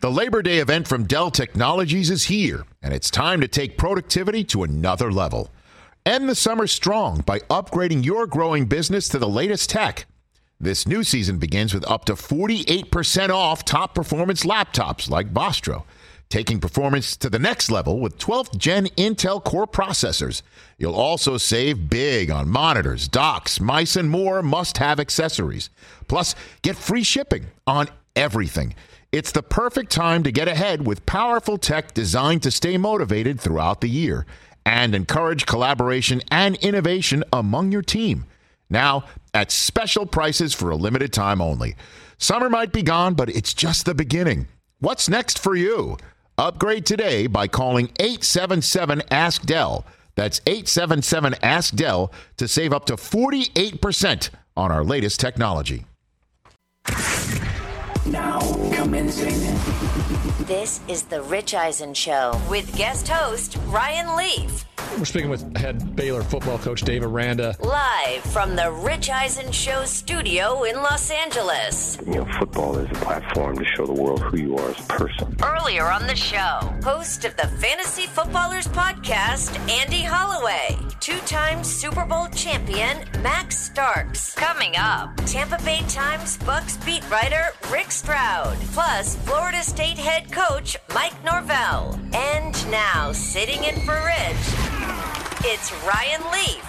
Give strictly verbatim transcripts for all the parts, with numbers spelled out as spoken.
The Labor Day event from Dell Technologies is here, and it's time to take productivity to another level. End the summer strong by upgrading your growing business to the latest tech. This new season begins with up to forty-eight percent off top performance laptops like Vostro, taking performance to the next level with twelfth gen Intel Core processors. You'll also save big on monitors, docks, mice, and more must-have accessories. Plus, get free shipping on everything. It's the perfect time to get ahead with powerful tech designed to stay motivated throughout the year and encourage collaboration and innovation among your team. Now, at special prices for a limited time only. Summer might be gone, but it's just the beginning. What's next for you? Upgrade today by calling eight seven seven ask Dell. That's eight seven seven ask Dell to save up to forty-eight percent on our latest technology. Now commencing. This is the Rich Eisen Show with guest host Ryan Leaf. We're speaking with head Baylor football coach Dave Aranda. Live from the Rich Eisen Show studio in Los Angeles. You know, football is a platform to show the world who you are as a person. Earlier on the show, host of the Fantasy Footballers Podcast, Andy Holloway. Two-time Super Bowl champion, Max Starks. Coming up, Tampa Bay Times Bucks beat writer Rick Stroud. Plus, Florida State head coach Mike Norvell. And now, sitting in for Rich, it's Ryan Leaf.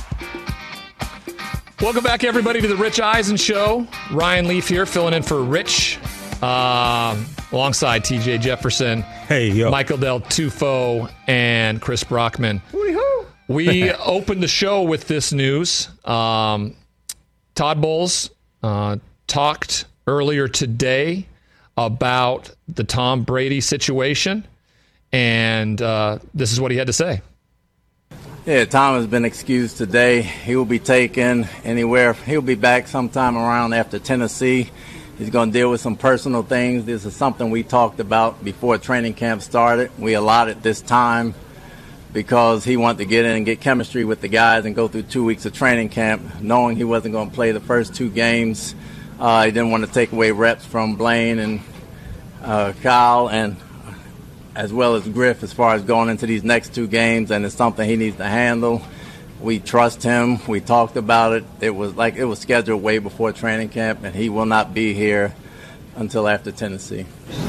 Welcome back, everybody, to the Rich Eisen Show. Ryan Leaf here, filling in for Rich, uh, alongside T J Jefferson, hey, yo. Michael Del Tufo, and Chris Brockman. We opened the show with this news. Um, Todd Bowles uh, talked earlier today about the Tom Brady situation, and uh, this is what he had to say. Yeah, Tom has been excused today. He will be taken anywhere. He'll be back sometime around after Tennessee. He's going to deal with some personal things. This is something we talked about before training camp started. We allotted this time because he wanted to get in and get chemistry with the guys and go through two weeks of training camp, knowing he wasn't going to play the first two games. Uh, he didn't want to take away reps from Blaine and uh, Kyle, and as well as Griff as far as going into these next two games, and it's something he needs to handle. We trust him. We talked about it. It was like it was scheduled way before training camp, and he will not be here until after Tennessee.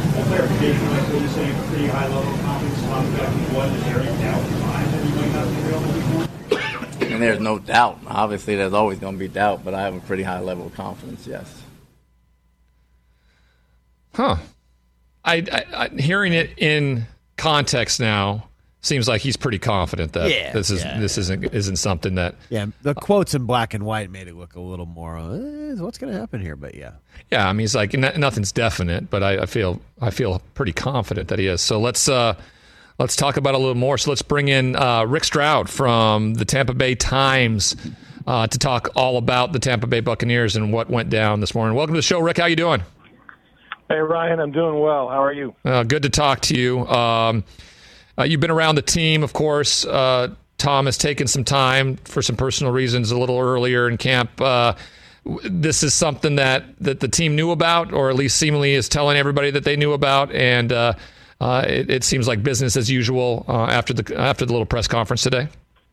And there's no doubt. Obviously, there's always going to be doubt, but I have a pretty high level of confidence, yes. Huh. I, I, I hearing it in context now seems like he's pretty confident that yeah, this is yeah. this isn't isn't something that. Yeah, the quotes in black and white made it look a little more. Eh, what's going to happen here? But yeah, yeah. I mean, he's like nothing's definite, but I, I feel I feel pretty confident that he is. So let's uh, let's talk about it a little more. So let's bring in uh, Rick Stroud from the Tampa Bay Times uh, to talk all about the Tampa Bay Buccaneers and what went down this morning. Welcome to the show, Rick. How you doing? Hey, Ryan. I'm doing well. How are you? Uh, good to talk to you. Um, Uh, you've been around the team, of course. Uh, Tom has taken some time for some personal reasons a little earlier in camp. Uh, this is something that, that the team knew about, or at least seemingly is telling everybody that they knew about, and uh, uh, it, it seems like business as usual uh, after the after the little press conference today.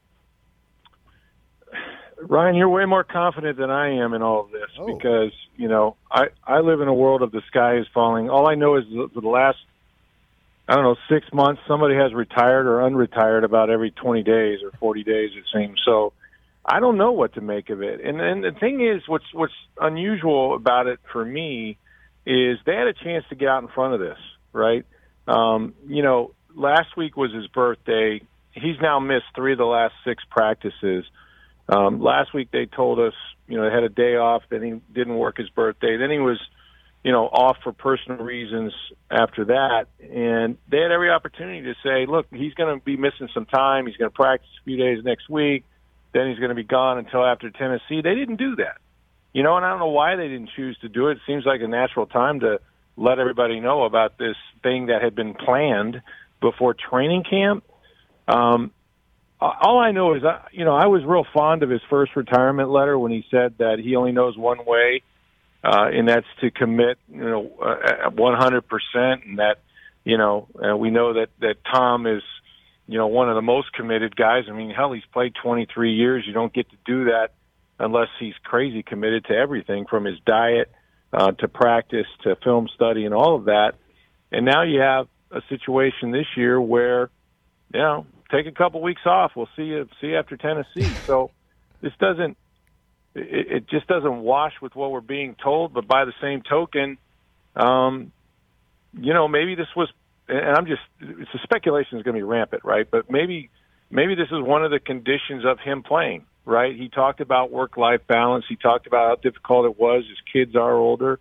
Ryan, you're way more confident than I am in all of this oh. because, you know, I, I live in a world of the sky is falling. All I know is for the last I don't know, six months, somebody has retired or unretired about every twenty days or forty days, it seems. So I don't know what to make of it. And and the thing is, what's what's unusual about it for me is they had a chance to get out in front of this, right? Um, you know, last week was his birthday. He's now missed three of the last six practices. Um, last week they told us, you know, they had a day off, then he didn't work his birthday. Then he was you know, off for personal reasons after that. And they had every opportunity to say, look, he's going to be missing some time. He's going to practice a few days next week. Then he's going to be gone until after Tennessee. They didn't do that. You know, and I don't know why they didn't choose to do it. It seems like a natural time to let everybody know about this thing that had been planned before training camp. Um, all I know is, you know, I was real fond of his first retirement letter when he said that he only knows one way uh, and that's to commit, you know, uh, one hundred percent, and that, you know, uh, we know that, that Tom is, you know, one of the most committed guys. I mean, hell, he's played twenty-three years. You don't get to do that unless he's crazy committed to everything, from his diet uh, to practice to film study and all of that. And now you have a situation this year where, you know, take a couple weeks off. We'll see you see you after Tennessee. So this doesn't it, it just doesn't wash with what we're being told. But by the same token, um, you know, maybe this was, and I'm just, it's a speculation is going to be rampant, right? But maybe maybe this is one of the conditions of him playing, right? He talked about work-life balance. He talked about how difficult it was. His kids are older.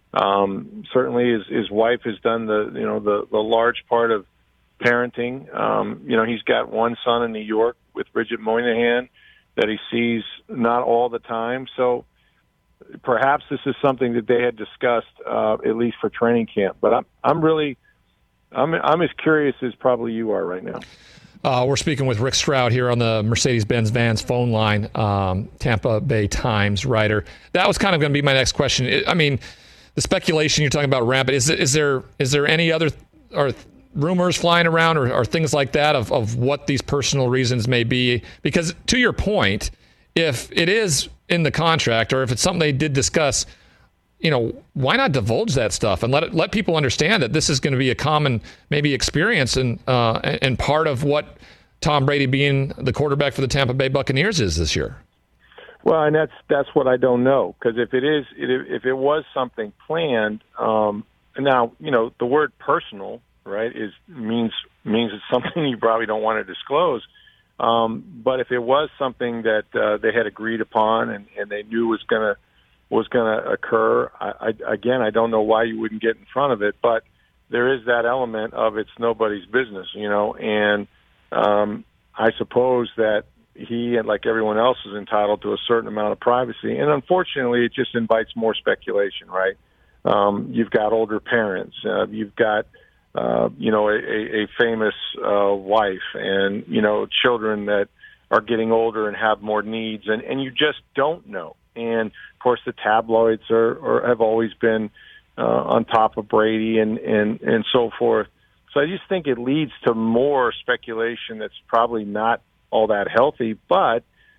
Um, certainly his, his wife has done the, you know, the, the large part of parenting. Um, you know, he's got one son in New York with Bridget Moynihan that he sees not all the time. So perhaps this is something that they had discussed, uh, at least for training camp. But I'm, I'm really, I'm, I'm as curious as probably you are right now. Uh, we're speaking with Rick Stroud here on the Mercedes-Benz Vans phone line, um, Tampa Bay Times writer. That was kind of going to be my next question. It, I mean, the speculation you're talking about rampant. Is is there is there any other or rumors flying around or, or things like that of, of what these personal reasons may be? Because to your point, if it is in the contract or if it's something they did discuss, you know, why not divulge that stuff and let it, let people understand that this is going to be a common maybe experience and uh, and part of what Tom Brady being the quarterback for the Tampa Bay Buccaneers is this year. Well, and that's that's what I don't know, because if it is, if it was something planned, um, now you know the word personal, right, is means means it's something you probably don't want to disclose. Um, but if it was something that uh, they had agreed upon and, and they knew was gonna was gonna occur, I, I, again, I don't know why you wouldn't get in front of it. But there is that element of it's nobody's business, you know, and um, I suppose that he, and like everyone else, is entitled to a certain amount of privacy. And unfortunately, it just invites more speculation, right? Um, you've got older parents. Uh, you've got, uh, you know, a, a famous uh, wife and, you know, children that are getting older and have more needs. And, and you just don't know. And, of course, the tabloids are, are have always been uh, on top of Brady and, and, and so forth. So I just think it leads to more speculation that's probably not all that healthy, but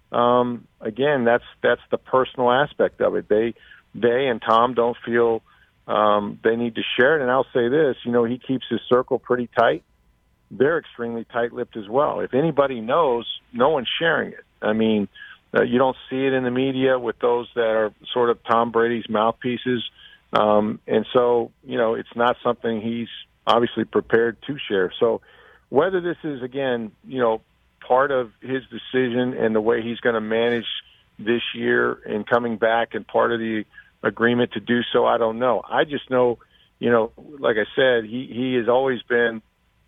um, again, that's that's the personal aspect of it. They they and Tom don't feel um, they need to share it. And I'll say this: you know, he keeps his circle pretty tight. They're extremely tight-lipped as well. If anybody knows, no one's sharing it. I mean, uh, you don't see it in the media with those that are sort of Tom Brady's mouthpieces, um, and so you know, it's not something he's obviously prepared to share. So whether this is again, you know, part of his decision and the way he's going to manage this year and coming back and part of the agreement to do so, I don't know. I just know, you know, like I said, he, he has always been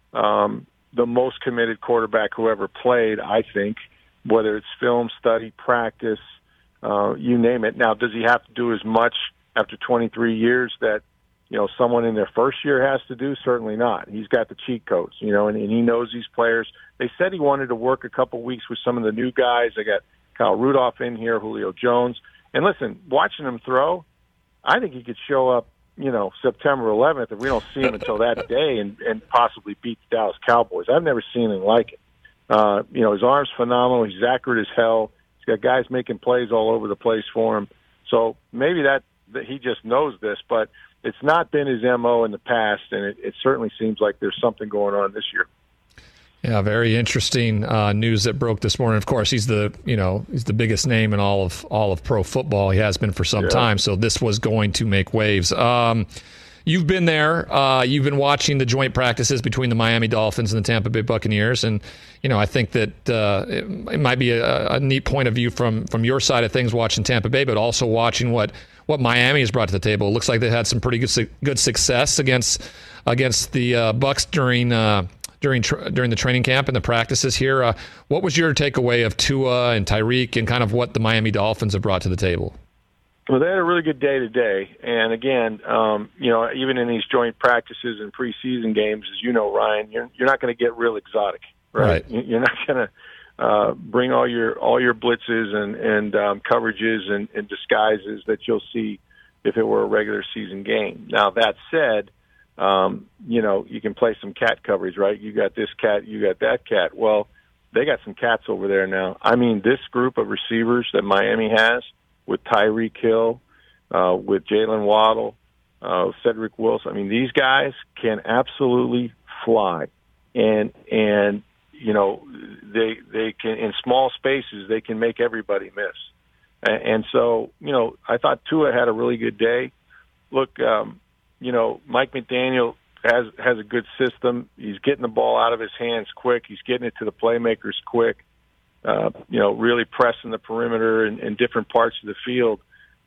um, the most committed quarterback who ever played, I think, whether it's film, study, practice, uh, you name it. Now, does he have to do as much after twenty-three years that, you know, someone in their first year has to do? Certainly not. He's got the cheat codes, you know, and, and he knows these players. They said he wanted to work a couple weeks with some of the new guys. They got Kyle Rudolph in here, Julio Jones. And listen, watching him throw, I think he could show up, you know, September eleventh if we don't see him until that day and, and possibly beat the Dallas Cowboys. I've never seen anything like it. Uh, you know, his arm's phenomenal. He's accurate as hell. He's got guys making plays all over the place for him. So maybe that, that he just knows this, but it's not been his M O in the past, and it, it certainly seems like there's something going on this year. Yeah, very interesting uh, news that broke this morning. Of course, he's the you know he's the biggest name in all of all of pro football. He has been for some yeah. time, so this was going to make waves. Um, you've been there. Uh, you've been watching the joint practices between the Miami Dolphins and the Tampa Bay Buccaneers, and you know I think that uh, it, it might be a, a neat point of view from from your side of things watching Tampa Bay, but also watching what. what Miami has brought to the table. It looks like they had some pretty good good success against against the uh, Bucs during uh, during tra- during the training camp and the practices here. Uh, what was your takeaway of Tua and Tyreek and kind of what the Miami Dolphins have brought to the table? Well, they had a really good day today, and again, um, you know, even in these joint practices and preseason games, as you know, Ryan, you're you're not going to get real exotic, right? right. You're not going to Uh, bring all your all your blitzes and and um, coverages and, and disguises that you'll see if it were a regular season game. Now, that said, um, you know, you can play some cat coverage, right? You got this cat, you got that cat. Well, they got some cats over there now. I mean, this group of receivers that Miami has with Tyreek Hill, uh, with Jalen Waddle, uh, Cedric Wilson, I mean, these guys can absolutely fly. And, and you know, they they can, in small spaces, they can make everybody miss. And, and so, you know, I thought Tua had a really good day. Look, um, you know, Mike McDaniel has has a good system. He's getting the ball out of his hands quick. He's getting it to the playmakers quick. Uh, you know, really pressing the perimeter in, in different parts of the field.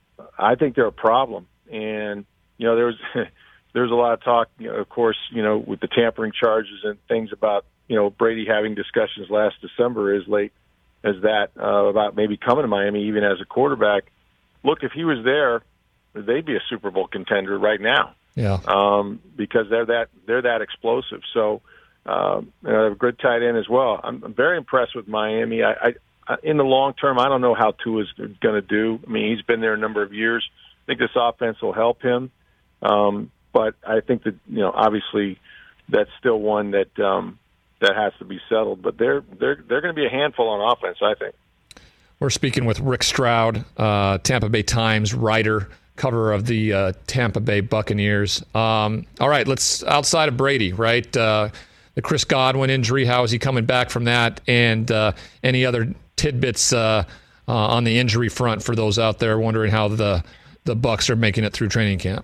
I think they're a problem. And, you know, there was there was a lot of talk, you know, of course, you know, with the tampering charges and things about, you know, Brady having discussions last December as late as that uh, about maybe coming to Miami even as a quarterback. Look, if he was there, they'd be a Super Bowl contender right now. Yeah. Um, because they're that they're that explosive. So um, they have a good tight end as well. I'm, I'm very impressed with Miami. I, I in the long term, I don't know how Tua's going to do. I mean, he's been there a number of years. I think this offense will help him. Um, but I think that, you know, obviously that's still one that um, that has to be settled. But they're they're they're going to be a handful on offense, I think. We're speaking with Rick Stroud, uh, Tampa Bay Times writer, cover of the uh, Tampa Bay Buccaneers. Um, all right, let's outside of Brady, right? Uh, the Chris Godwin injury, how is he coming back from that? And uh, any other tidbits uh, uh, on the injury front for those out there wondering how the the Bucs are making it through training camp?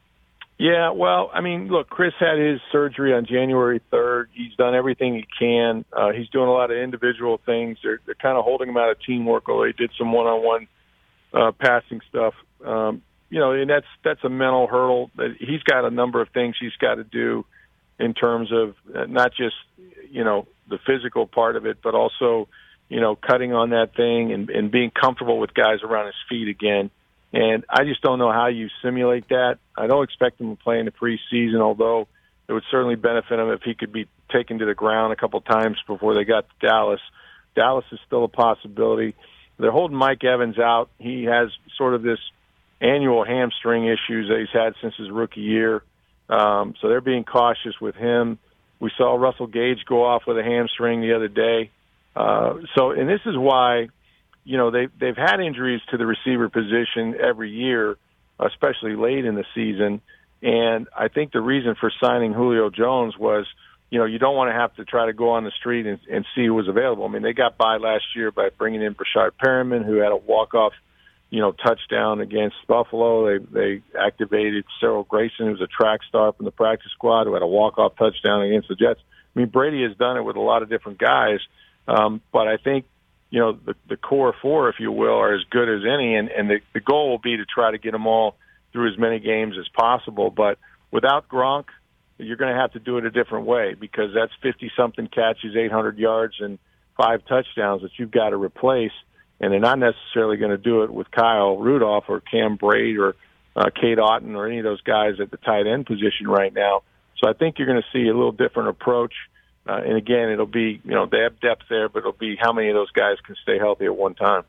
Yeah, well, I mean, look, Chris had his surgery on January third. He's done everything he can. Uh, he's doing a lot of individual things. They're, they're kind of holding him out of teamwork, although he did some one-on-one uh, passing stuff. Um, you know, and that's that's a mental hurdle. He's got a number of things he's got to do in terms of not just, you know, the physical part of it, but also, you know, cutting on that thing and, and being comfortable with guys around his feet again. And I just don't know how you simulate that. I don't expect him to play in the preseason, although it would certainly benefit him if he could be taken to the ground a couple times before they got to Dallas. Dallas is still a possibility. They're holding Mike Evans out. He has sort of this annual hamstring issues that he's had since his rookie year. Um, so they're being cautious with him. We saw Russell Gage go off with a hamstring the other day. Uh, so, and this is why, you know, they, they've had injuries to the receiver position every year, especially late in the season. And I think the reason for signing Julio Jones was, you know, you don't want to have to try to go on the street and, and see who was available. I mean, they got by last year by bringing in Brashard Perriman, who had a walk-off, you know, touchdown against Buffalo. They they activated Cyril Grayson, who was a track star from the practice squad, who had a walk-off touchdown against the Jets. I mean, Brady has done it with a lot of different guys, um, but I think, you know, the, the core four, if you will, are as good as any, and, and the, the goal will be to try to get them all through as many games as possible. But without Gronk, you're going to have to do it a different way, because that's fifty-something catches, eight hundred yards, and five touchdowns that you've got to replace. And they're not necessarily going to do it with Kyle Rudolph or Cam Brate or uh, Cade Otton or any of those guys at the tight end position right now. So I think you're going to see a little different approach. Uh, and again, it'll be, you know, they have depth there, but it'll be how many of those guys can stay healthy at one time.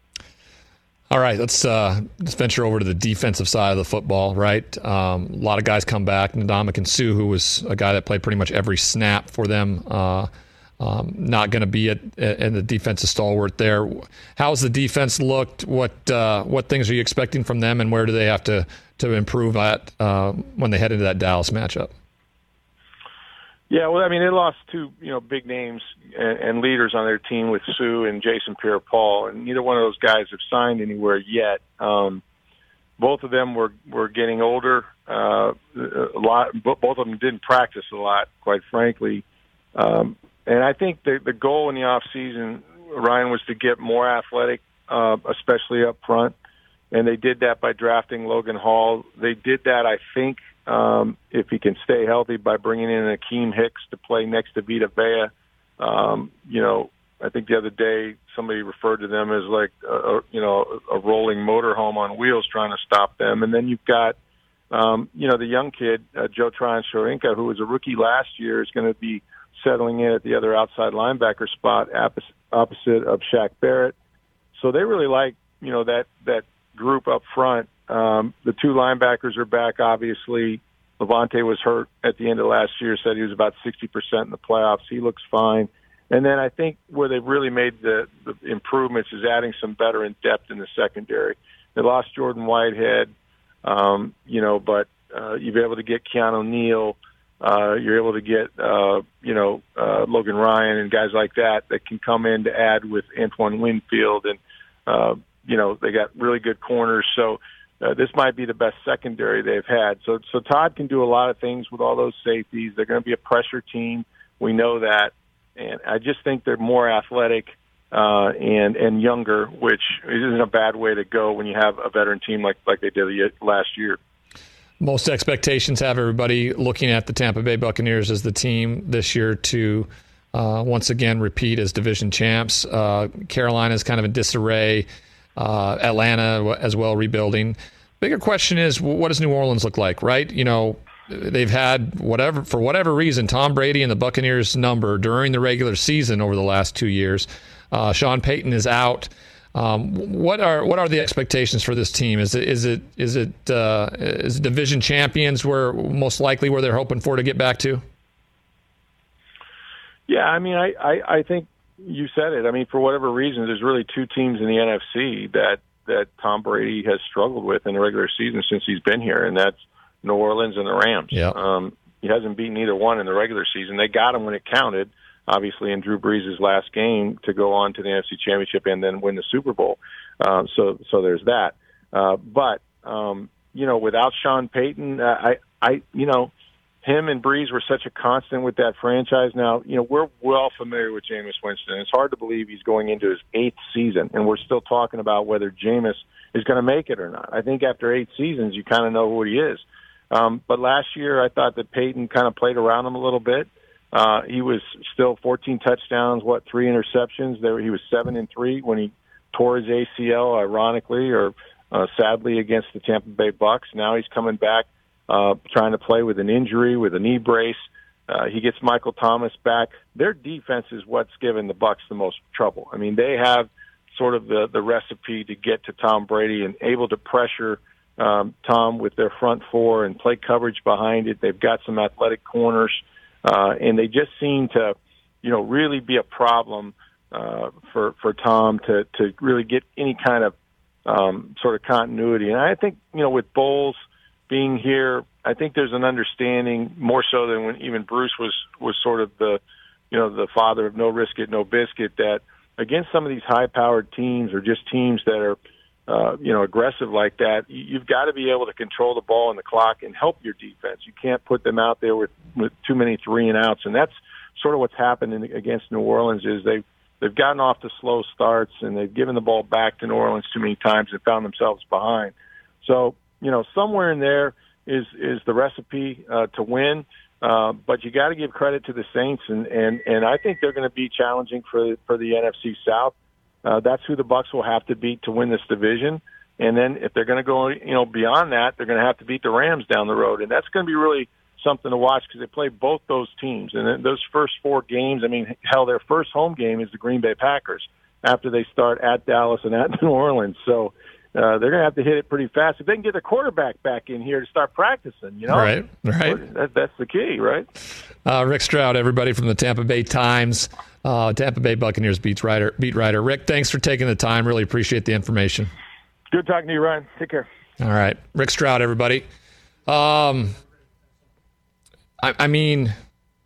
All right, let's uh, let's venture over to the defensive side of the football, right? Um, a lot of guys come back. Ndamukong Suh, who was a guy that played pretty much every snap for them, uh, um, not going to be at, at the defensive stalwart there. How's the defense looked? What uh, what things are you expecting from them, and where do they have to, to improve at uh, when they head into that Dallas matchup? Yeah, well, I mean, they lost two, you know, big names and, and leaders on their team with Sue and Jason Pierre-Paul, and neither one of those guys have signed anywhere yet. Um, both of them were, were getting older. Uh, a lot, both of them didn't practice a lot, quite frankly. Um, and I think the, the goal in the off season, Ryan, was to get more athletic, uh, especially up front, and they did that by drafting Logan Hall. They did that, I think, Um, if he can stay healthy, by bringing in Akeem Hicks to play next to Vita Vea. Um, you know, I think the other day somebody referred to them as like, a, you know, a rolling motorhome on wheels trying to stop them. And then you've got, um, you know, the young kid, uh, Joe Tryon-Shoyinka, who was a rookie last year, is going to be settling in at the other outside linebacker spot opposite of Shaq Barrett. So they really like, you know, that, that group up front. Um, the two linebackers are back, obviously. Levante was hurt at the end of last year, said he was about sixty percent in the playoffs. He looks fine. And then I think where they've really made the, the improvements is adding some veteran depth in the secondary. They lost Jordan Whitehead, um, you know, but uh, you've been able to get Keanu Neal. Uh, you're able to get, uh, you know, uh, Logan Ryan and guys like that that can come in to add with Antoine Winfield. And, uh, you know, they got really good corners. So uh, this might be the best secondary they've had. So, so Todd can do a lot of things with all those safeties. They're going to be a pressure team. We know that. And I just think they're more athletic uh, and and younger, which isn't a bad way to go when you have a veteran team like, like they did last year. Most expectations have everybody looking at the Tampa Bay Buccaneers as the team this year to uh, once again repeat as division champs. Uh, Carolina's kind of in disarray. Uh, Atlanta as well rebuilding. Bigger question is, what does New Orleans look like, right? You know, they've had whatever, for whatever reason, Tom Brady and the Buccaneers number during the regular season over the last two years. Uh, Sean Payton is out. Um, what are what are the expectations for this team? Is it is it is it uh, is it division champions where most likely where they're hoping for to get back to? Yeah, I mean, I, I, I think you said it. I mean, for whatever reason, there's really two teams in the N F C that that Tom Brady has struggled with in the regular season since he's been here, and that's New Orleans and the Rams. Yeah. Um, he hasn't beaten either one in the regular season. They got him when it counted, obviously, in Drew Brees' last game to go on to the N F C Championship and then win the Super Bowl. Uh, so, so there's that. Uh, but um, you know, without Sean Payton, uh, I, I, you know, him and Brees were such a constant with that franchise. Now, you know, we're well familiar with Jameis Winston. It's hard to believe he's going into his eighth season, and we're still talking about whether Jameis is going to make it or not. I think after eight seasons, you kind of know who he is. Um, but last year, I thought that Peyton kind of played around him a little bit. Uh, he was still fourteen touchdowns, what, three interceptions. There, he was seven and three when he tore his A C L, ironically or uh, sadly, against the Tampa Bay Bucks. Now he's coming back, uh, trying to play with an injury, with a knee brace. Uh, he gets Michael Thomas back. Their defense is what's given the Bucks the most trouble. I mean, they have sort of the the recipe to get to Tom Brady and able to pressure Um, Tom with their front four and play coverage behind it. They've got some athletic corners, uh, and they just seem to, you know, really be a problem uh, for for Tom to to really get any kind of um, sort of continuity. And I think, you know, with Bowles being here, I think there's an understanding more so than when even Bruce was was sort of the, you know, the father of no risk it, no biscuit, that against some of these high-powered teams or just teams that are Uh, you know, aggressive like that, you've got to be able to control the ball and the clock and help your defense. You can't put them out there with, with too many three and outs, and that's sort of what's happened in, against New Orleans. Is they've they've gotten off to slow starts and they've given the ball back to New Orleans too many times and found themselves behind. So, you know, somewhere in there is is the recipe uh, to win. Uh, but you got to give credit to the Saints, and and and I think they're going to be challenging for for the N F C South. Uh, that's who the Bucs will have to beat to win this division. And then if they're going to go, you know, beyond that, they're going to have to beat the Rams down the road. And that's going to be really something to watch because they play both those teams. And then those first four games, I mean, hell, their first home game is the Green Bay Packers after they start at Dallas and at New Orleans. So uh, they're going to have to hit it pretty fast. If they can get their quarterback back in here to start practicing, you know. Right, right. That, that's the key, right? Uh, Rick Stroud, everybody from the Tampa Bay Times. Uh, Tampa Bay Buccaneers beat writer, beat writer. Rick, thanks for taking the time. Really appreciate the information. Good talking to you, Ryan. Take care. All right. Rick Stroud, everybody. Um, I, I mean,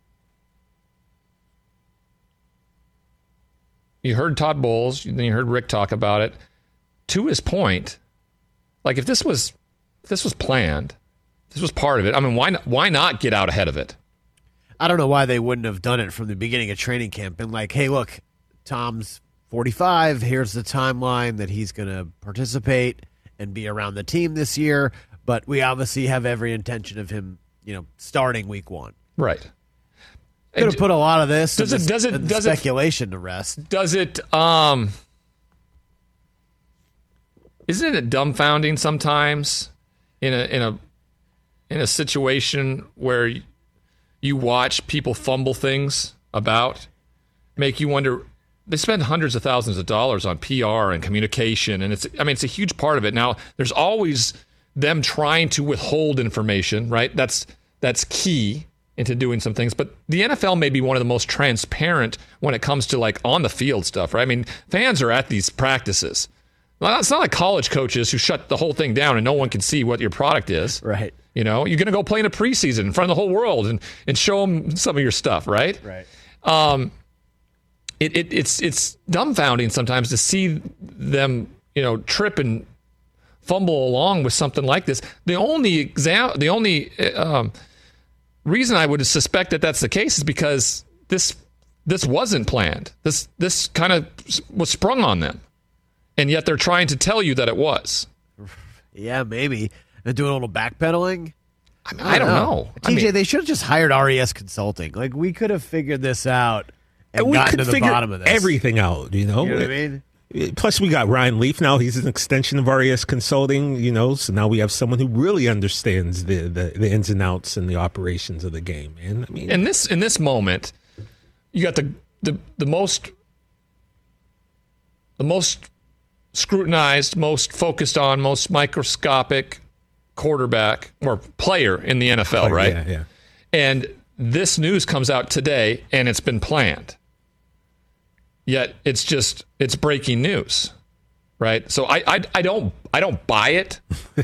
you heard Todd Bowles, then you heard Rick talk about it. To his point, like if this was if this was planned, this was part of it. I mean, why not, why not get out ahead of it? I don't know why they wouldn't have done it from the beginning of training camp and like, hey, look, Tom's forty-five. Here's the timeline that he's going to participate and be around the team this year. But we obviously have every intention of him, you know, starting week one. Right. Could have put a lot of this does it, this, does it, does speculation it, to rest. Does it, um, isn't it dumbfounding sometimes in a, in a, in a situation where you watch people fumble things about, make you wonder, they spend hundreds of thousands of dollars on P R and communication, and it's, I mean, it's a huge part of it. Now, there's always them trying to withhold information, right? That's that's key into doing some things. But the N F L may be one of the most transparent when it comes to like on the field stuff, right? I mean, fans are at these practices. Well, it's not like college coaches who shut the whole thing down and no one can see what your product is. Right. You know, you're going to go play in a preseason in front of the whole world and, and show them some of your stuff, right? Right. Um, it, it it's it's dumbfounding sometimes to see them, you know, trip and fumble along with something like this. The only exam, the only um, reason I would suspect that that's the case is because this this wasn't planned. This this kind of was sprung on them, and yet they're trying to tell you that it was. Yeah, maybe. They're doing a little backpedaling. I, mean, I, I don't know, know. T J, I mean, they should have just hired R E S Consulting. Like, we could have figured this out and, and we gotten could to the figure bottom of this. Everything out, you know? You know what I mean? Plus, we got Ryan Leaf now. He's an extension of R E S Consulting, you know, so now we have someone who really understands the, the, the ins and outs and the operations of the game, man. I mean, in this in this moment, you got the the, the most the most scrutinized, most focused on, most microscopic quarterback or player in the N F L, oh, right? Yeah, yeah. And this news comes out today, and it's been planned. Yet it's just it's breaking news, right? So I I, I don't I don't buy it.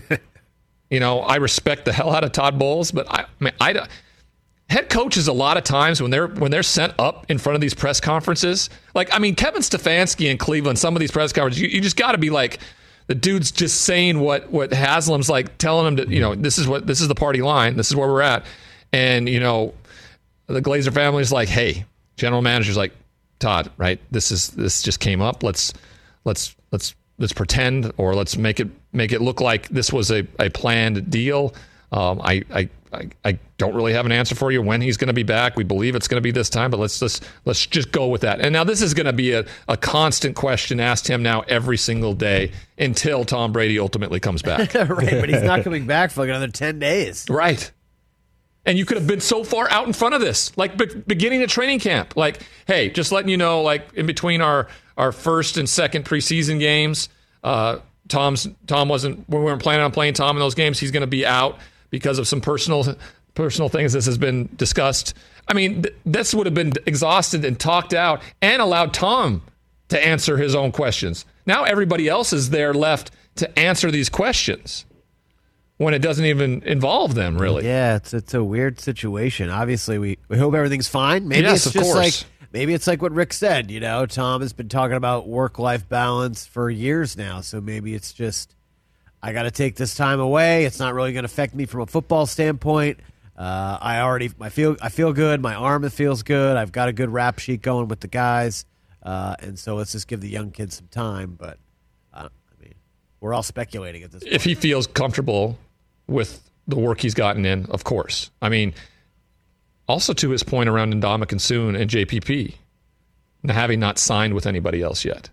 You know, I respect the hell out of Todd Bowles, but I, I mean I head coaches a lot of times when they're when they're sent up in front of these press conferences, like I mean Kevin Stefanski in Cleveland, some of these press conferences, you, you just got to be like the dude's just saying what what Haslam's like telling him to, you know, this is what this is the party line, this is where we're at, and you know the Glazer family's like, hey, general manager's like, Todd, right? This is this just came up. Let's let's let's let's pretend, or let's make it make it look like this was a, a planned deal. Um, I, I I I don't really have an answer for you when he's going to be back. We believe it's going to be this time, but let's just let's just go with that. And now this is going to be a, a constant question asked him now every single day until Tom Brady ultimately comes back. Right, but he's not coming back for like another ten days. Right. And you could have been so far out in front of this, like be- beginning of training camp. Like, hey, just letting you know, like in between our, our first and second preseason games, uh, Tom's Tom wasn't. We weren't planning on playing Tom in those games. He's going to be out because of some personal personal things. This has been discussed. I mean, th- this would have been exhausted and talked out, and allowed Tom to answer his own questions. Now everybody else is there left to answer these questions, when it doesn't even involve them, really. Yeah, it's it's a weird situation. Obviously, we, we hope everything's fine. Maybe yes, it's of just course. like maybe it's like what Rick said. You know, Tom has been talking about work-life balance for years now. So maybe it's just I got to take this time away. It's not really going to affect me from a football standpoint. Uh, I already I feel I feel good. My arm feels good. I've got a good rap sheet going with the guys, uh, and so let's just give the young kids some time. But uh, I mean, we're all speculating at this point. If he feels comfortable with the work he's gotten in, of course. I mean, also to his point around Ndamukong Suh and J P P, having not signed with anybody else yet.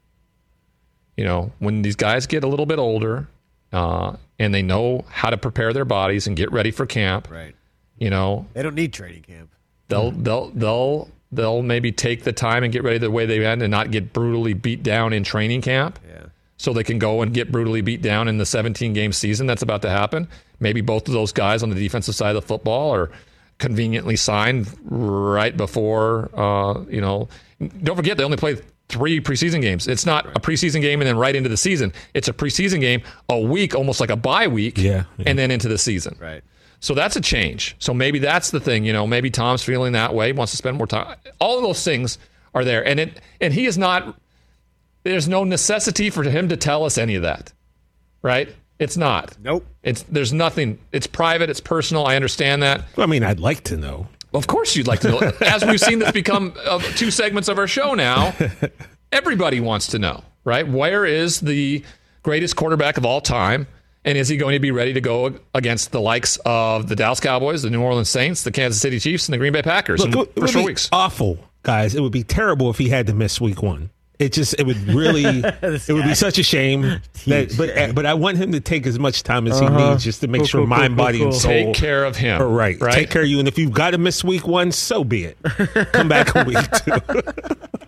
You know, when these guys get a little bit older uh, and they know how to prepare their bodies and get ready for camp, right? You know, they don't need training camp. They'll they'll they'll they'll maybe take the time and get ready the way they end and not get brutally beat down in training camp. Yeah. So they can go and get brutally beat down in the seventeen-game season that's about to happen. Maybe both of those guys on the defensive side of the football are conveniently signed right before, uh, you know. Don't forget, they only played three preseason games. It's not a preseason game and then right into the season. It's a preseason game, a week, almost like a bye week, yeah, yeah. and then into the season. Right. So that's a change. So maybe that's the thing, you know. Maybe Tom's feeling that way, wants to spend more time. All of those things are there. And it and he is not... There's no necessity for him to tell us any of that, right? It's not. Nope. It's there's nothing. It's private. It's personal. I understand that. Well, I mean, I'd like to know. Of course, you'd like to know. As we've seen this become uh, two segments of our show now, everybody wants to know, right? Where is the greatest quarterback of all time, and is he going to be ready to go against the likes of the Dallas Cowboys, the New Orleans Saints, the Kansas City Chiefs, and the Green Bay Packers Look, in it the would first four be weeks? Awful, guys. It would be terrible if he had to miss week one. It just, it would really, it would be such a shame. That, but but I want him to take as much time as Uh-huh. he needs just to make Cool, sure cool, mind, cool, body, cool, and cool. soul. Take care of him. All right. right. Take care of you. And if you've got to miss week one, so be it. Come back a week two. Just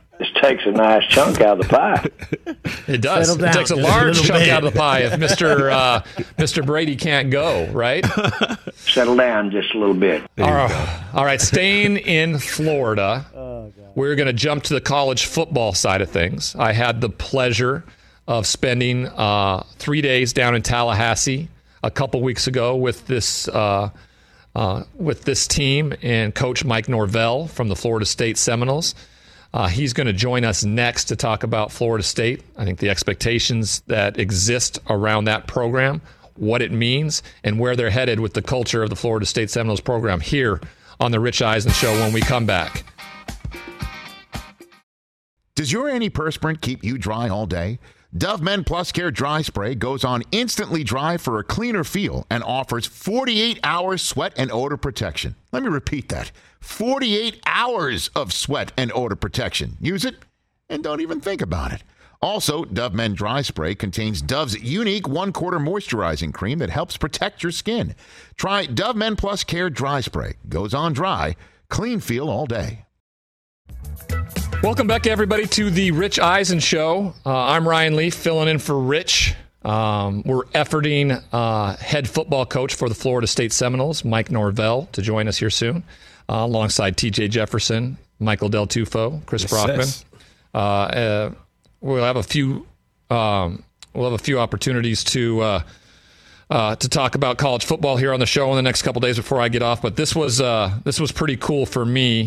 takes a nice chunk out of the pie. It does. Settle It down takes a just a large little chunk bit. out of the pie if Mister Uh, Mister Brady can't go, right? Settle down just a little bit. All right. All right, staying in Florida, we're going to jump to the college football side of things. I had the pleasure of spending uh, three days down in Tallahassee a couple weeks ago with this uh, uh, with this team and Coach Mike Norvell from the Florida State Seminoles. Uh, he's going to join us next to talk about Florida State. I think the expectations that exist around that program, what it means, and where they're headed with the culture of the Florida State Seminoles program here on the Rich Eisen Show when we come back. Does your antiperspirant keep you dry all day? Dove Men Plus Care Dry Spray goes on instantly dry for a cleaner feel and offers forty-eight hours sweat and odor protection. Let me repeat that. forty-eight hours of sweat and odor protection. Use it and don't even think about it. Also, Dove Men Dry Spray contains Dove's unique one-quarter moisturizing cream that helps protect your skin. Try Dove Men Plus Care Dry Spray. Goes on dry, clean feel all day. Welcome back, everybody, to the Rich Eisen Show. Uh, I'm Ryan Leaf, filling in for Rich. Um, we're efforting uh, head football coach for the Florida State Seminoles, Mike Norvell, to join us here soon, uh, alongside T J Jefferson, Michael Del Tufo, Chris Yes, Brockman. yes. Uh, uh, we'll have a few. Um, we'll have a few opportunities to uh, uh, to talk about college football here on the show in the next couple days before I get off. But this was uh, this was pretty cool for me.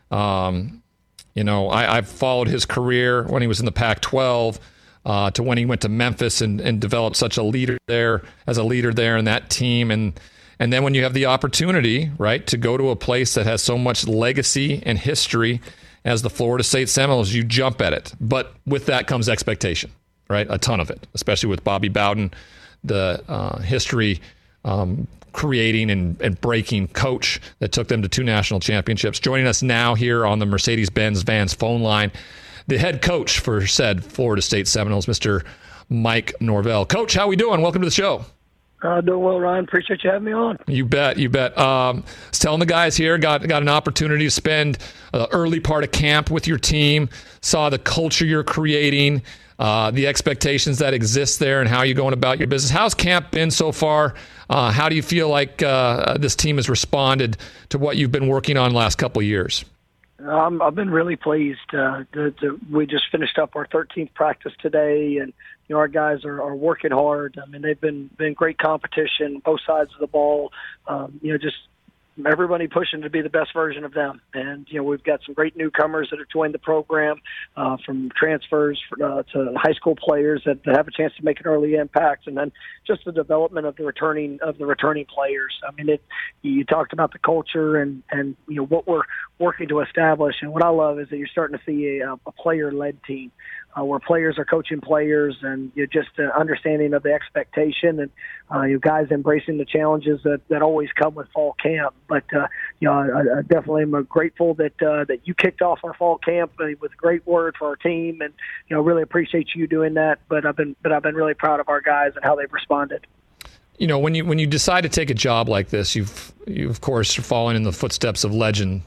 Um, You know, I, I've followed his career when he was in the Pac twelve uh, to when he went to Memphis and, and developed such a leader there, as a leader there in that team. And and then when you have the opportunity, right, to go to a place that has so much legacy and history as the Florida State Seminoles, you jump at it. But with that comes expectation, right? A ton of it, especially with Bobby Bowden, the uh, history um creating and, and breaking coach that took them to two national championships. Joining us now here on the Mercedes-Benz Vans phone line, the head coach for said Florida State Seminoles, Mister Mike Norvell. Coach, how we doing? Welcome to the show. Uh, doing well, Ryan. Appreciate you having me on. You bet, you bet. Um, I was telling the guys here, got got an opportunity to spend the early part of camp with your team, saw the culture you're creating, uh, the expectations that exist there, and how you're going about your business. How's camp been so far? Uh, how do you feel like uh, this team has responded to what you've been working on the last couple of years? Um, I've been really pleased. Uh, to, to, we just finished up our thirteenth practice today, and you know our guys are, are working hard. I mean, they've been been great competition, both sides of the ball. Um, you know, just everybody pushing to be the best version of them. And, you know, we've got some great newcomers that have joined the program, uh, from transfers uh, to high school players that, that have a chance to make an early impact. And then just the development of the returning, of the returning players. I mean, it, you talked about the culture and, and, you know, what we're working to establish. And what I love is that you're starting to see a, a player-led team. Uh, where players are coaching players, and you know, just an understanding of the expectation, and uh, you guys embracing the challenges that, that always come with fall camp. But uh, you know, I, I definitely am grateful that uh, that you kicked off our fall camp with a great word for our team, and you know, really appreciate you doing that. But I've been but I've been really proud of our guys and how they've responded. You know, when you when you decide to take a job like this, you've you of course are following in the footsteps of legend.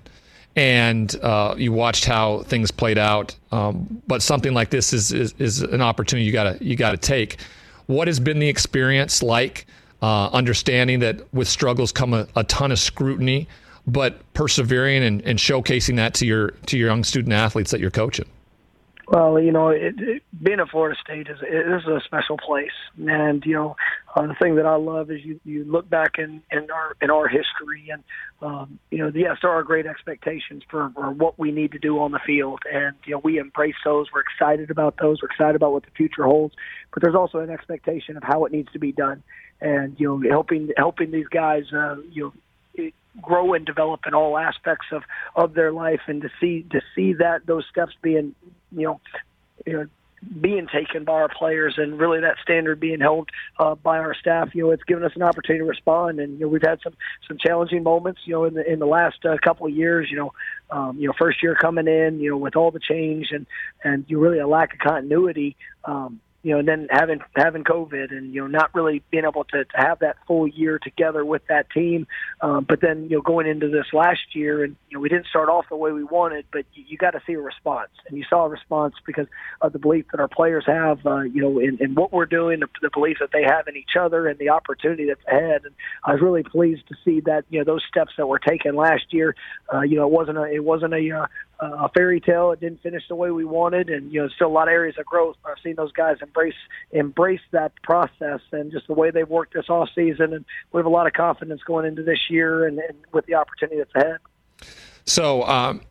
And uh, you watched how things played out, um, but something like this is, is is an opportunity you gotta you gotta take. What has been the experience like? Uh, understanding that with struggles come a, a ton of scrutiny, but persevering and, and showcasing that to your to your young student athletes that you're coaching. Well, you know, it, it, being at Florida State is it is a special place, and you know, uh, the thing that I love is you, you look back in, in our in our history, and um, you know, yes, there are great expectations for, for what we need to do on the field, and you know, we embrace those. We're excited about those. We're excited about what the future holds, but there's also an expectation of how it needs to be done, and you know, helping helping these guys, uh, you know. It, grow and develop in all aspects of, of their life, and to see to see that those steps being you know, you know being taken by our players, and really that standard being held uh, by our staff, you know, it's given us an opportunity to respond. And you know, we've had some some challenging moments, you know, in the in the last uh, couple of years. You know, um, you know, first year coming in, you know, with all the change and and you really a lack of continuity. Um, you know, and then having having COVID and, you know, not really being able to, to have that full year together with that team. Um, but then, you know, going into this last year, and, you know, we didn't start off the way we wanted, but you, you got to see a response. And you saw a response because of the belief that our players have, uh, you know, in, in what we're doing, the, the belief that they have in each other and the opportunity that's ahead. And I was really pleased to see that, you know, those steps that were taken last year, uh, you know, it wasn't a, it wasn't a, uh, a fairy tale. It didn't finish the way we wanted, and, you know, still a lot of areas of growth. I've seen those guys embrace embrace that process and just the way they've worked this off season, and we have a lot of confidence going into this year and, and with the opportunity that's ahead. So um,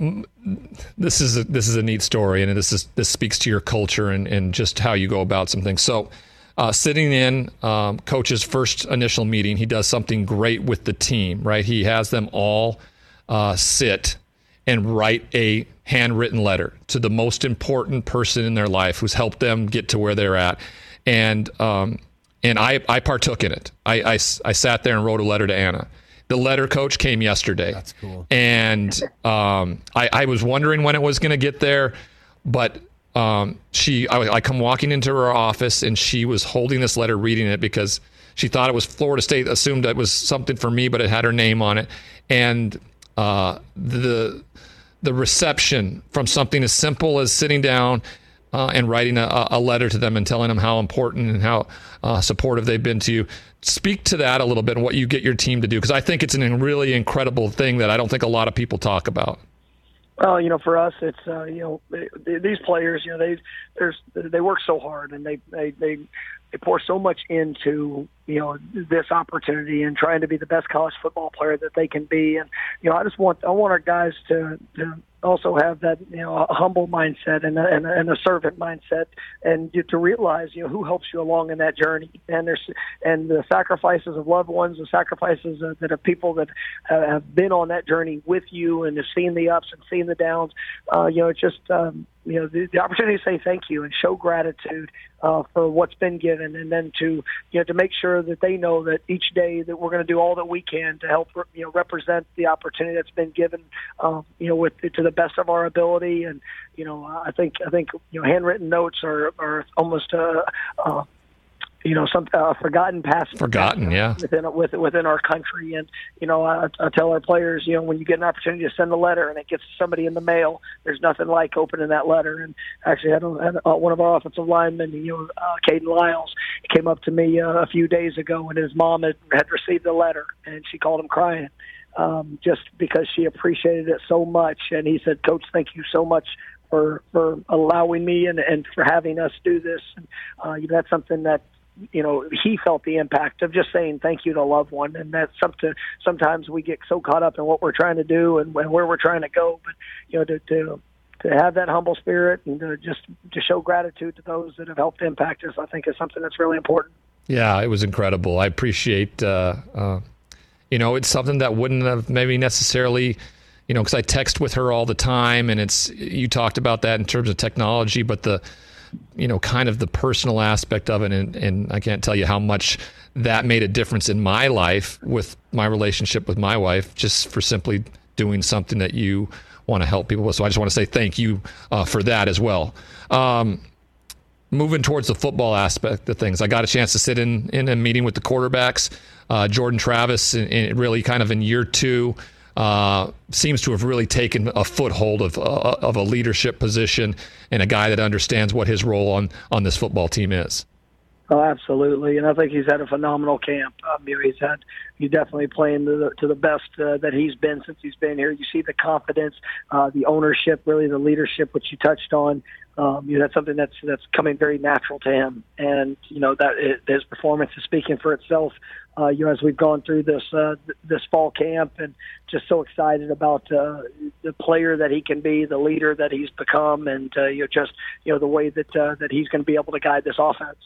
this is a, this is a neat story, and this is this speaks to your culture and, and just how you go about some things. So uh, sitting in um, Coach's first initial meeting, he does something great with the team, right? He has them all uh, sit and write a handwritten letter to the most important person in their life who's helped them get to where they're at. And um, and I, I partook in it. I, I, I sat there and wrote a letter to Anna. The letter, Coach, came yesterday. That's cool. And um, I, I was wondering when it was going to get there, but um, she I, I come walking into her office, and she was holding this letter, reading it, because she thought it was Florida State, assumed it was something for me, but it had her name on it. And uh, the... the reception from something as simple as sitting down uh, and writing a, a letter to them and telling them how important and how uh, supportive they've been to you. Speak to that a little bit and what you get your team to do, because I think it's a really incredible thing that I don't think a lot of people talk about. Well, you know, for us, it's uh, you know they, they, these players, you know, they there's they work so hard, and they they they, they pour so much into, you know, this opportunity and trying to be the best college football player that they can be. And, you know, I just want I want our guys to, to also have that, you know, a humble mindset and a, and a, and a servant mindset, and you, to realize, you know, who helps you along in that journey. And there's and the sacrifices of loved ones, the sacrifices of, that of people that have been on that journey with you and have seen the ups and seen the downs. Uh, you know, it's just um, you know the, the opportunity to say thank you and show gratitude uh, for what's been given, and then to you know to make sure that they know that each day that we're going to do all that we can to help you know represent the opportunity that's been given uh, you know with to the best of our ability. And you know I think I think you know handwritten notes are are almost uh, uh, you know some uh, forgotten past forgotten yeah within within within our country. And you know I, I tell our players, you know when you get an opportunity to send a letter and it gets somebody in the mail, there's nothing like opening that letter. And actually had, a, had a, one of our offensive linemen, you know uh, Caden Lyles, came up to me uh, a few days ago, and his mom had, had received the letter, and she called him crying um, just because she appreciated it so much. And he said, "Coach, thank you so much for for allowing me and and for having us do this." And uh, you know, that's something that you know, he felt the impact of just saying thank you to a loved one. And that's something, sometimes we get so caught up in what we're trying to do and where we're trying to go. But, you know, to, to, to have that humble spirit and to just to show gratitude to those that have helped impact us, I think is something that's really important. Yeah, it was incredible. I appreciate, uh, uh, you know, it's something that wouldn't have maybe necessarily, you know, because I text with her all the time, and it's, you talked about that in terms of technology, but the, you know, kind of the personal aspect of it. And, and I can't tell you how much that made a difference in my life with my relationship with my wife, just for simply doing something that you want to help people with. So I just want to say thank you uh, for that as well. Um, moving towards the football aspect of things, I got a chance to sit in, in a meeting with the quarterbacks. Uh, Jordan Travis, in, in really kind of in year two, Uh, seems to have really taken a foothold of uh, of a leadership position and a guy that understands what his role on, on this football team is. Oh, absolutely, and I think he's had a phenomenal camp. Um, you know, he's had he's definitely playing to the, to the best uh, that he's been since he's been here. You see the confidence, uh, the ownership, really the leadership, which you touched on. Um, you know, that's something that's that's coming very natural to him, and you know that it, his performance is speaking for itself. Uh, you know, as we've gone through this uh, this fall camp, and just so excited about uh, the player that he can be, the leader that he's become, and uh, you know, just you know the way that uh, that he's going to be able to guide this offense.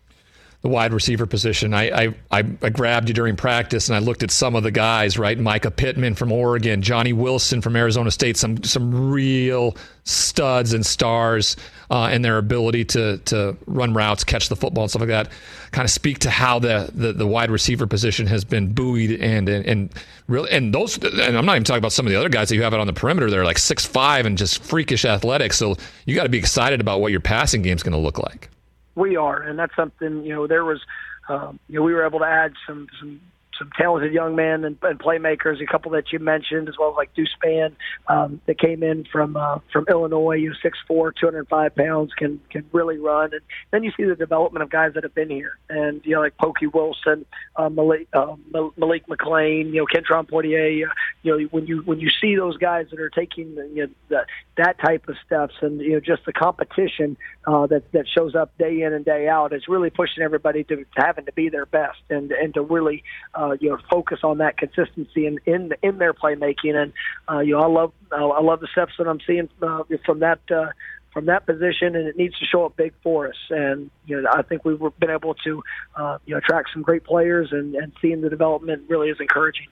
The wide receiver position. I, I I I grabbed you during practice, and I looked at some of the guys, right? Micah Pittman from Oregon, Johnny Wilson from Arizona State, some some real studs and stars uh, in their ability to to run routes, catch the football, and stuff like that. Kind of speak to how the, the, the wide receiver position has been buoyed and and, and really and those. And I'm not even talking about some of the other guys that you have out on the perimeter. They're like six five and just freakish athletics. So you got to be excited about what your passing game is going to look like. We are, and that's something, you know, there was, um, you know, we were able to add some, some, some talented young men and, and playmakers, a couple that you mentioned, as well as like Deuce Spann, um, that came in from uh, from Illinois, you know, six foot four, two hundred five pounds, can can really run. And then you see the development of guys that have been here. And, you know, like Pokey Wilson, uh, Malik, uh, Malik McLean, you know, Kentron Poitier, uh, you know, when you when you see those guys that are taking, you know, the, that type of steps and, you know, just the competition uh, that, that shows up day in and day out, it's really pushing everybody to, to having to be their best and, and to really uh, Uh, you know, focus on that consistency in in, in their playmaking, and uh, you know, I love uh, I love the steps that I'm seeing uh, from that uh, from that position, and it needs to show up big for us. And you know, I think we've been able to uh, you know attract some great players, and, and seeing the development really is encouraging.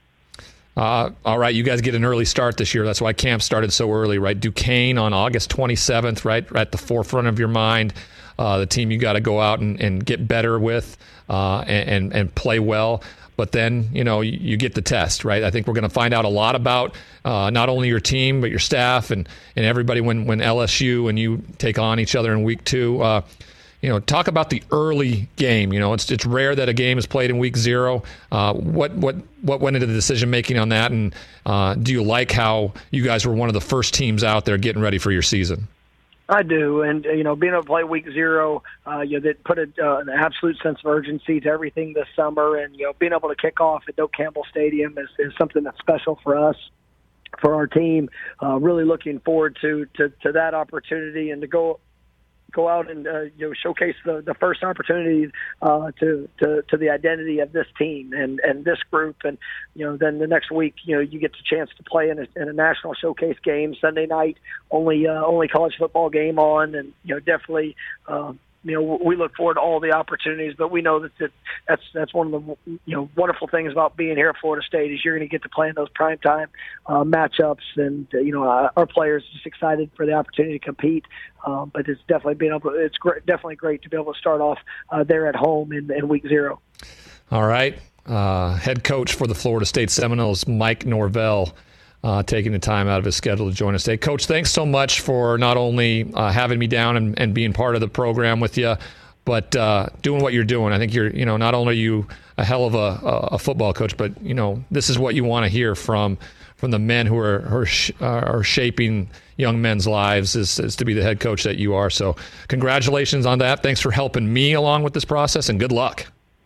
Uh, all right, you guys get an early start this year. That's why camp started so early, right? Duquesne on August twenty-seventh, right, right at the forefront of your mind. Uh, the team you got to go out and, and get better with uh, and, and and play well. But then, you know, you, you get the test, right? I think we're going to find out a lot about uh, not only your team, but your staff and, and everybody when, when L S U and you take on each other in week two. Uh, you know, talk about the early game. You know, it's it's rare that a game is played in week zero. Uh, what what what went into the decision making on that? And uh, do you like how you guys were one of the first teams out there getting ready for your season? I do, and you know, being able to play week zero, uh, you know, that put a, uh, an absolute sense of urgency to everything this summer, and you know, being able to kick off at Doak Campbell Stadium is, is something that's special for us, for our team. Uh, really looking forward to, to to that opportunity and to go go out and uh, you know showcase the, the first opportunity uh, to, to to the identity of this team and, and this group, and you know then the next week you know you get the chance to play in a, in a national showcase game Sunday night, only uh, only college football game on, and you know definitely. Uh, You know, we look forward to all the opportunities, but we know that, that that's that's one of the you know wonderful things about being here at Florida State is you're going to get to play in those primetime uh, matchups, and uh, you know uh, our players are just excited for the opportunity to compete. Um, but it's definitely being able. To, it's great, definitely great to be able to start off uh, there at home in, in week zero. All right, uh, head coach for the Florida State Seminoles, Mike Norvell. Uh, taking the time out of his schedule to join us today. Coach, thanks so much for not only uh, having me down and, and being part of the program with you, but uh, doing what you're doing. I think you're, you know, not only are you a hell of a, a football coach, but, you know, this is what you want to hear from from the men who are who are, sh- are shaping young men's lives is, is to be the head coach that you are. So congratulations on that. Thanks for helping me along with this process, and good luck.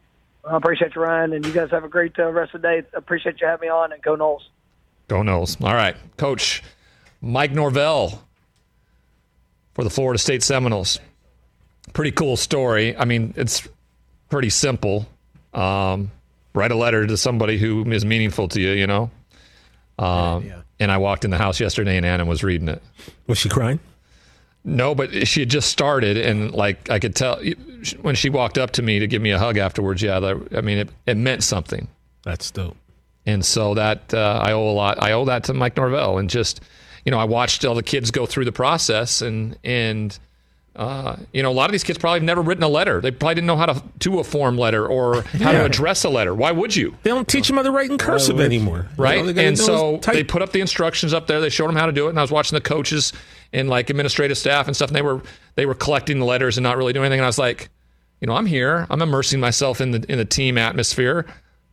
I appreciate you, Ryan, and you guys have a great uh, rest of the day. Appreciate you having me on, and go Noles. Go Noles. All right. Coach Mike Norvell for the Florida State Seminoles. Pretty cool story. I mean, it's pretty simple. Um, write a letter to somebody who is meaningful to you, you know? Um, yeah. And I walked in the house yesterday and Anna was reading it. Was she crying? No, but she had just started, and like I could tell when she walked up to me to give me a hug afterwards, yeah, that, I mean, it, it meant something. That's dope. And so that uh, I owe a lot. I owe that to Mike Norvell, and just you know, I watched all the kids go through the process, and and uh, you know, a lot of these kids probably have never written a letter. They probably didn't know how to do a form letter or how yeah. to address a letter. Why would you? They don't teach them how to write in cursive anymore, right? You know, and so they put up the instructions up there. They showed them how to do it, and I was watching the coaches and like administrative staff and stuff, and they were they were collecting the letters and not really doing anything. And I was like, you know, I'm here. I'm immersing myself in the in the team atmosphere.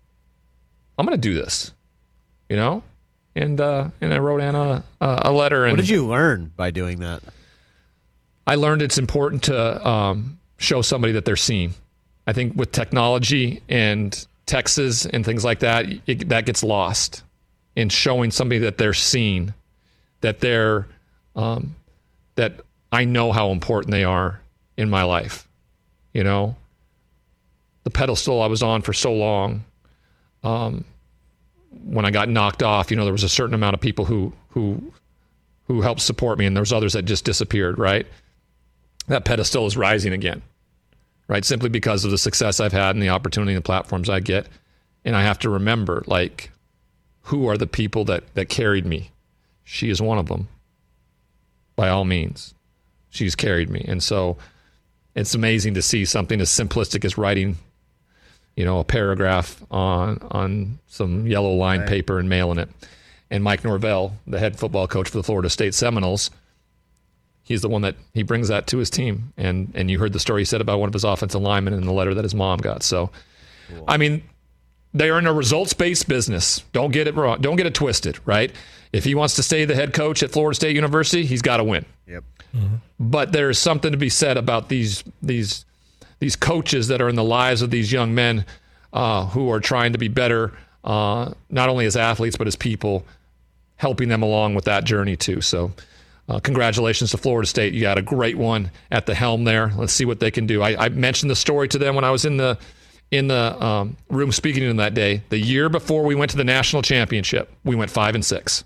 I'm going to do this, you know? And uh, and I wrote Anna a, a letter. And what did you learn by doing that? I learned it's important to um, show somebody that they're seen. I think with technology and texts and things like that, it, that gets lost in showing somebody that they're seen, that they're, um, that I know how important they are in my life. You know, the pedestal I was on for so long. Um, when I got knocked off, you know, there was a certain amount of people who who who helped support me, and there was others that just disappeared, right? That pedestal is rising again, right? Simply because of the success I've had and the opportunity and the platforms I get. And I have to remember, like, who are the people that, that carried me? She is one of them. By all means, she's carried me. And so it's amazing to see something as simplistic as writing, you know, a paragraph on on some yellow line right. paper and mailing it. And Mike Norvell, the head football coach for the Florida State Seminoles, he's the one that he brings that to his team. And and you heard the story he said about one of his offensive linemen in the letter that his mom got. So, cool. I mean, they are in a results-based business. Don't get it wrong. Don't get it twisted, right? If he wants to stay the head coach at Florida State University, he's got to win. Yep. Mm-hmm. But there's something to be said about these these these coaches that are in the lives of these young men uh, who are trying to be better, uh, not only as athletes but as people, helping them along with that journey too. So uh, congratulations to Florida State. You got a great one at the helm there. Let's see what they can do. I, I mentioned the story to them when I was in the in the um, room speaking to them that day. The year before we went to the national championship, we went five and six.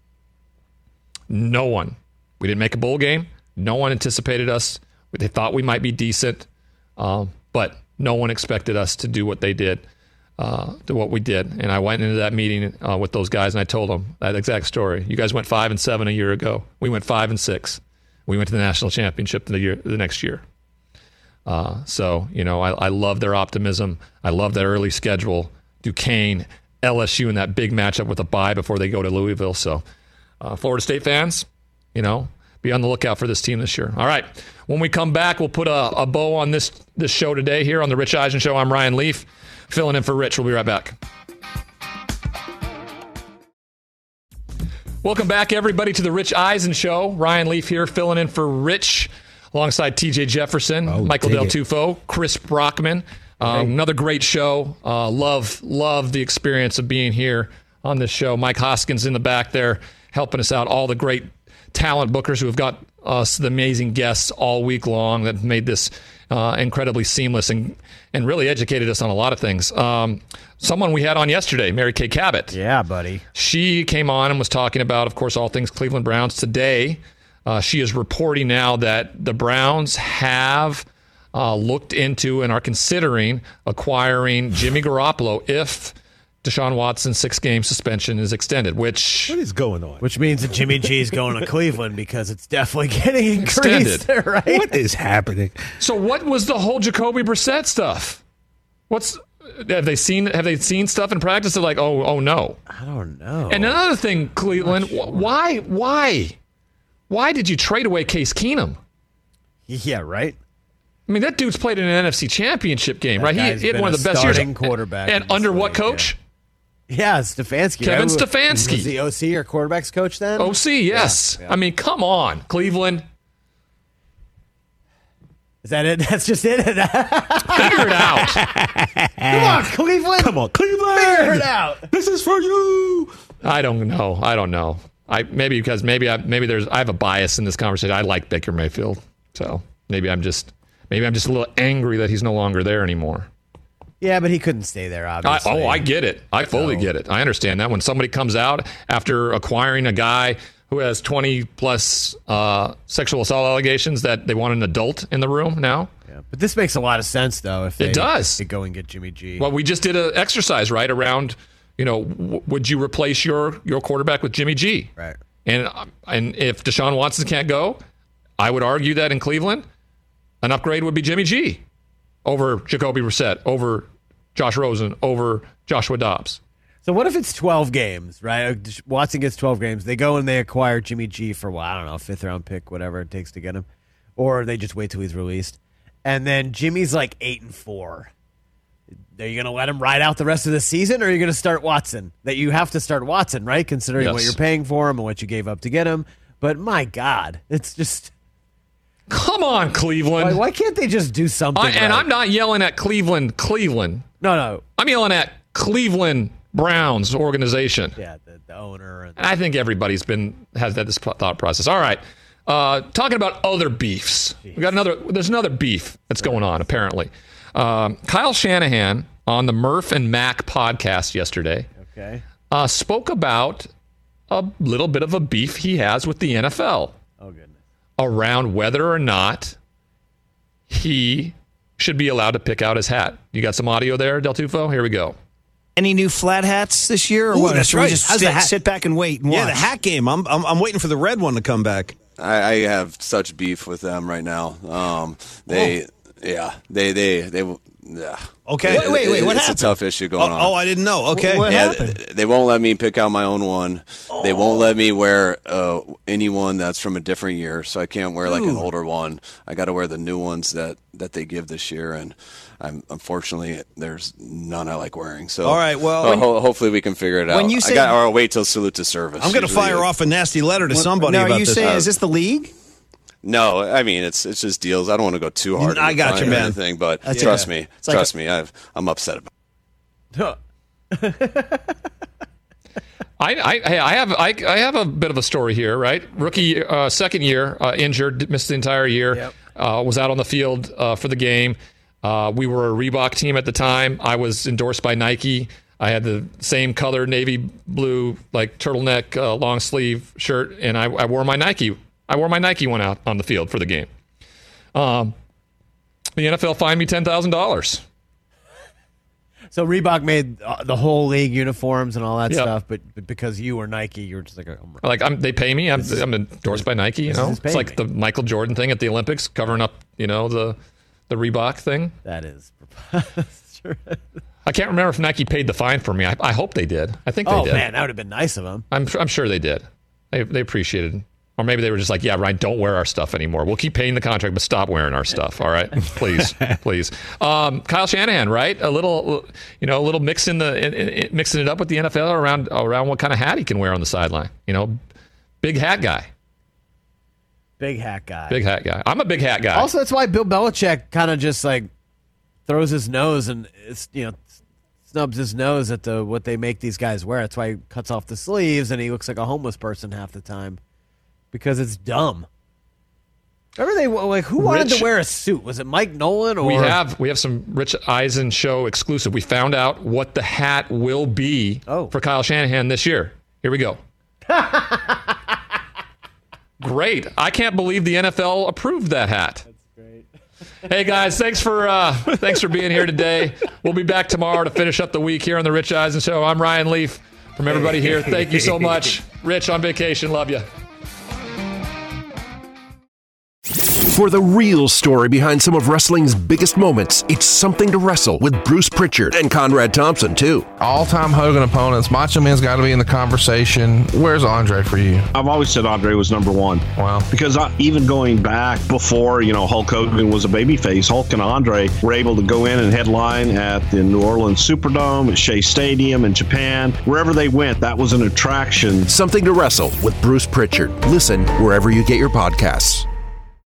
No one. We didn't make a bowl game. No one anticipated us. They thought we might be decent, um, but no one expected us to do what they did, uh, to what we did. And I went into that meeting uh, with those guys, and I told them that exact story. You guys went five and seven a year ago. We went five and six. We went to the national championship the year, the next year. Uh, so you know, I, I love their optimism. I love that early schedule. Duquesne, L S U in that big matchup with a bye before they go to Louisville. So. Uh, Florida State fans, you know, be on the lookout for this team this year. All right. When we come back, we'll put a, a bow on this this show today here on the Rich Eisen Show. I'm Ryan Leaf, filling in for Rich. We'll be right back. Welcome back, everybody, to the Rich Eisen Show. Ryan Leaf here, filling in for Rich, alongside T J Jefferson, oh, Michael Del it. Tufo, Chris Brockman. Um, hey. Another great show. Uh, love, love the experience of being here on this show. Mike Hoskins in the back there, helping us out, all the great talent bookers who have got us the amazing guests all week long that made this uh, incredibly seamless and and really educated us on a lot of things. Um, someone we had on yesterday, Mary Kay Cabot. Yeah, buddy. She came on and was talking about, of course, all things Cleveland Browns. Today, uh, she is reporting now that the Browns have uh, looked into and are considering acquiring Jimmy Garoppolo if Deshaun Watson's six-game suspension is extended, which... What is going on? Which means that Jimmy G is going to Cleveland because it's definitely getting increased, extended. Right? What is happening? So what was the whole Jacoby Brissett stuff? What's... Have they seen Have they seen stuff in practice? They're like, oh, oh no. I don't know. And another thing, Cleveland, Sure. why, why, why did you trade away Case Keenum? Yeah, right? I mean, that dude's played in an N F C Championship game, That right? He, guy's he had been one a of the best years. starting quarterback And in this under what league, coach? Yeah. Yeah, Stefanski. Kevin right? Stefanski. Was he O C or quarterback's coach then? O C, yes. Yeah, yeah. I mean, come on, Cleveland. Is that it? That's just it? Figure it out. Come on, Cleveland. Come on, Cleveland. Figure it out. This is for you. I don't know. I don't know. I maybe because maybe I maybe there's I have a bias in this conversation. I like Baker Mayfield, so maybe I'm just maybe I'm just a little angry that he's no longer there anymore. Yeah, but he couldn't stay there, I, obviously. oh, I get it. I fully So- get it. I understand that when somebody comes out after acquiring a guy who has twenty plus uh, sexual assault allegations that they want an adult in the room now. Yeah, but this makes a lot of sense, though, if they, It does. they go and get Jimmy G. Well, we just did an exercise right around. You know, w- would you replace your your quarterback with Jimmy G? Right. And and if Deshaun Watson can't go, I would argue that in Cleveland, an upgrade would be Jimmy G over Jacoby Brissett, over Josh Rosen, over Joshua Dobbs. So what if it's twelve games, right? Watson gets twelve games. They go and they acquire Jimmy G for, well, I don't know, fifth round pick, whatever it takes to get him. Or they just wait till he's released. And then Jimmy's like eight and four. Are you going to let him ride out the rest of the season, or are you going to start Watson? That you have to start Watson, right? Considering Yes. what you're paying for him and what you gave up to get him. But my God, it's just... Come on, Cleveland. Why, why can't they just do something? I, and right? I'm not yelling at Cleveland, Cleveland. No, no. I'm yelling at Cleveland Browns organization. Yeah, the, the owner. And And I think everybody's been has had this thought process. All right, uh, talking about other beefs. We got another. There's another beef that's going on apparently. Um, Kyle Shanahan on the Murph and Mac podcast yesterday Okay. uh, spoke about a little bit of a beef he has with the N F L Oh, goodness. around whether or not he should be allowed to pick out his hat. You got some audio there, Del Tufo? Here we go. Any new flat hats this year, or Ooh, what? that's Should right. we just How's the sit, hat? sit back and wait and Yeah, watch? the hat game. I'm, I'm I'm waiting for the red one to come back. I, I have such beef with them right now. Um, they, yeah, they, they, they, yeah. Okay. Wait, wait, wait. What it's happened? a tough issue going oh, on. Oh, I didn't know. Okay. What yeah, happened? they won't let me pick out my own one. Oh. They won't let me wear uh, anyone that's from a different year, so I can't wear like Ooh. an older one. I got to wear the new ones that, that they give this year, and I'm unfortunately there's none I like wearing. So all right, well, uh, ho- hopefully we can figure it out. When you say, I got, or I'll wait till salute to service. I'm going to fire uh, off a nasty letter to well, somebody no, about are you this. saying Uh, is this the league? No, I mean it's it's just deals. I don't want to go too hard. I got you, man. Anything, but That's trust okay. me, It's like trust a- me. I've, I'm upset about it. I, I, I have I, I have a bit of a story here, right? Rookie, uh, second year, uh, injured, missed the entire year. Yep. Uh, was out on the field uh, for the game. Uh, we were a Reebok team at the time. I was endorsed by Nike. I had the same color, navy blue, like turtleneck, uh, long sleeve shirt, and I, I wore my Nike. I wore my Nike one out on the field for the game. Um, the N F L fined me ten thousand dollars. So Reebok made uh, the whole league uniforms and all that Yep. stuff, but, but because you were Nike, you were just like, I'm, Like I'm, they pay me. I'm, This is- I'm endorsed by Nike. You this know, is it's like paying the Michael Jordan thing at the Olympics, covering up, you know, the the Reebok thing. that is. I can't remember if Nike paid the fine for me. I, I hope they did. I think they Oh did. man, that would have been nice of them. I'm I'm sure they did. They they appreciated it. Or maybe they were just like, yeah, Ryan, don't wear our stuff anymore. We'll keep paying the contract, but stop wearing our stuff. All right, please, please. Um, Kyle Shanahan, right? A little, you know, a little mixing the in, in, mixing it up with the N F L around around what kind of hat he can wear on the sideline. You know, big hat guy. Big hat guy. Big hat guy. I'm a big hat guy. Also, that's why Bill Belichick kind of just like throws his nose and it's, you know, snubs his nose at the what they make these guys wear. That's why he cuts off the sleeves and he looks like a homeless person half the time because it's dumb. Remember they like who wanted Rich, to wear a suit? Was it Mike Nolan or we have we have some Rich Eisen show exclusive. We found out what the hat will be oh. for Kyle Shanahan this year. Here we go. Great. I can't believe the N F L approved that hat. That's great. Hey guys, thanks for uh, thanks for being here today. We'll be back tomorrow to finish up the week here on the Rich Eisen Show. I'm Ryan Leaf. From everybody here, thank you so much. Rich on vacation, love you. For the real story behind some of wrestling's biggest moments, it's Something to Wrestle with Bruce Pritchard and Conrad Thompson, too. All-time Hogan opponents. Macho Man's got to be in the conversation. Where's Andre for you? I've always said Andre was number one. Wow. Because I, even going back before, you know, Hulk Hogan was a babyface, Hulk and Andre were able to go in and headline at the New Orleans Superdome, at Shea Stadium in Japan. Wherever they went, that was an attraction. Something to Wrestle with Bruce Pritchard. Listen wherever you get your podcasts.